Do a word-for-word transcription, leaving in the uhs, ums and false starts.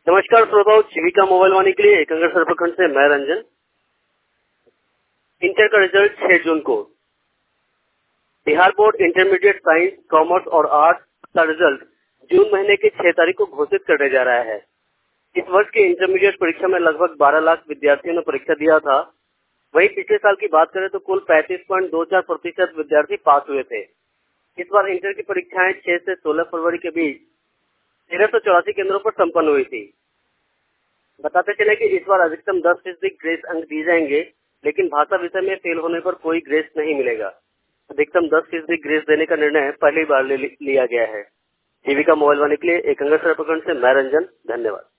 नमस्कार श्रोताओं, जीविका मोबाइल वाणी के लिए एकंगर प्रखंड से मैं रंजन। इंटर का रिजल्ट छह जून को। Bihar board intermediate science, commerce और आर्ट्स का रिजल्ट जून महीने की छह तारीख को घोषित करने जा रहा है। इस वर्ष की इंटरमीडिएट परीक्षा में लगभग बारह लाख विद्यार्थियों ने परीक्षा दिया था। वहीं पिछले साल की बात करें तो कुल पैंतीस पॉइंट दो चार प्रतिशत विद्यार्थी पास हुए थे। इस बार इंटर की परीक्षाएं छह से सोलह फरवरी के बीच तेरह सौ चौरासी केंद्रों पर संपन्न हुई थी। बताते चले कि इस बार अधिकतम दस फीसदी ग्रेस अंक दिए जाएंगे, लेकिन भाषा विषय में फेल होने पर कोई ग्रेस नहीं मिलेगा। अधिकतम दस फीसदी ग्रेस देने का निर्णय पहली बार ले लिया गया है। जीविका मोबाइल वाणी के लिए एकंगर प्रखंड से मैं रंजन, धन्यवाद।